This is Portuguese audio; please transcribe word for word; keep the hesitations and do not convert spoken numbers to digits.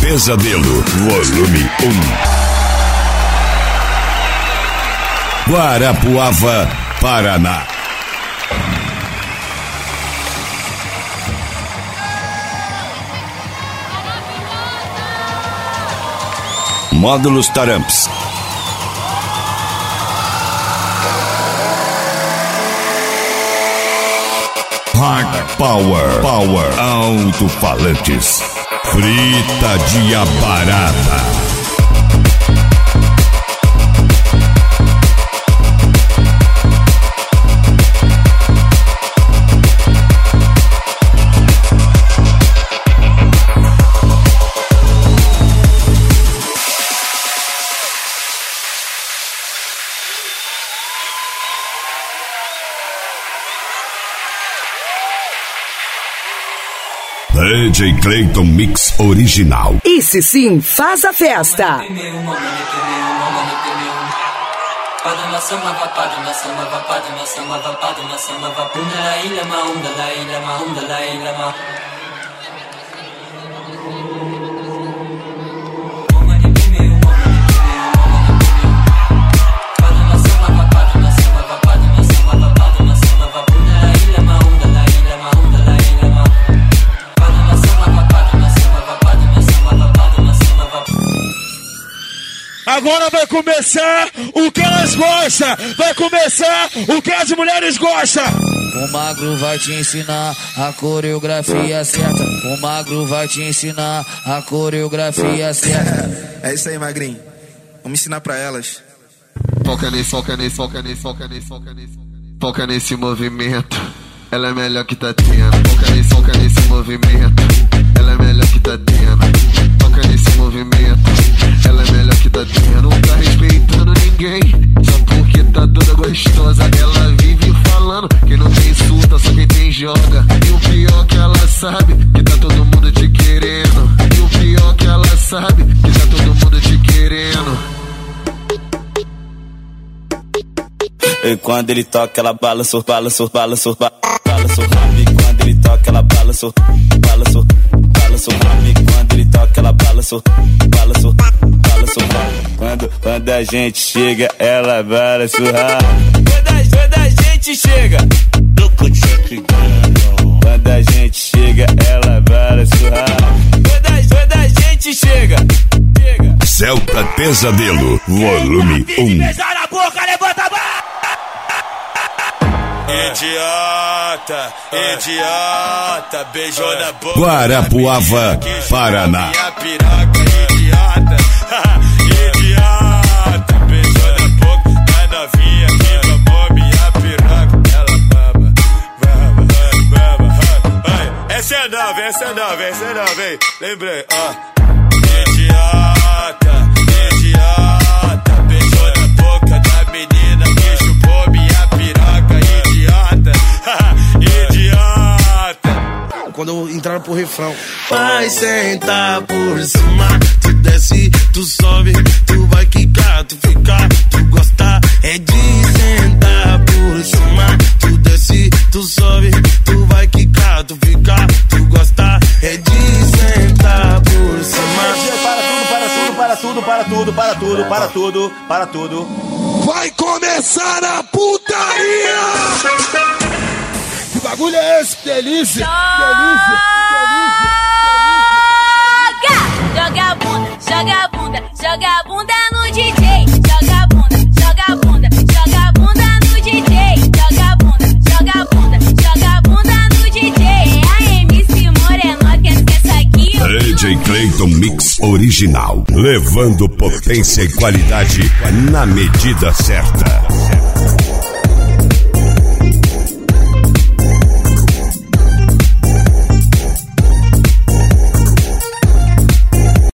Pesadelo, volume um. Guarapuava, Paraná. Módulos Taramps. Hard Power, Power, alto-falantes. Frita de abarata. D J Clayton Mix original. Esse sim faz a festa. Agora vai começar o que elas gostam. Vai começar o que as mulheres gostam. O magro vai te ensinar a coreografia certa. O magro vai te ensinar a coreografia certa. É isso aí, magrinho. Vamos ensinar pra elas. Foca nesse, foca nesse, foca nesse, foca nesse, foca nesse. Foca nesse movimento. Ela é melhor que tá tendo. Foca nesse, foca nesse movimento. Ela é melhor que tá tendo. Foca nesse movimento. Ela é melhor que tá tendo. Não tá respeitando ninguém, só porque tá toda gostosa. Ela vive falando quem não tem insulta, só quem tem joga. E o pior que ela sabe que tá todo mundo te querendo. E o pior que ela sabe que tá todo mundo te querendo. E quando ele toca, ela balançou, balançou, balançou, balançou. E quando ele toca, ela balançou, balançou, balançou. E quando ele toca, ela balançou, balançou, balançou. Quando, quando a gente chega, ela balançou. Quando a, quando a gente chega, quando a gente chega, ela balançou. Quando a, quando a gente chega, chega. Celta Pesadelo, volume um. Beijar na boca, levanta a mão. Idiota, idiota, beijou na boca. Guarapuava, Paraná. Minha piroca, idiota, idiota, beijou na boca da novinha que mamou minha piroca. Ela mama, mama, mama, mama. Essa é nova, essa é nova, essa é nova, hein? Lembrei, ó. Idiota, idiota, beijou na boca da menina que chupou minha piroca. Idiota, idiota. Quando entraram pro refrão, vai sentar por cima, tu desce, tu sobe, tu vai quicar, tu ficar, tu gosta é de sentar por cima, tu desce, tu sobe, tu vai quicar, tu ficar, tu gosta é de sentar por cima. Para tudo, para tudo, para tudo, para tudo, para tudo, para tudo. Vai começar a putaria! Que bagulho é esse? Delícia! Delícia! Delícia! Joga a bunda, joga a bunda, joga a bunda no D J. Joga a bunda, joga a bunda, joga a bunda no D J. Joga a bunda, joga a bunda, joga a bunda no D J. É a M C Moreno que essa aqui. D J Clayton Mix original, levando potência e qualidade na medida certa.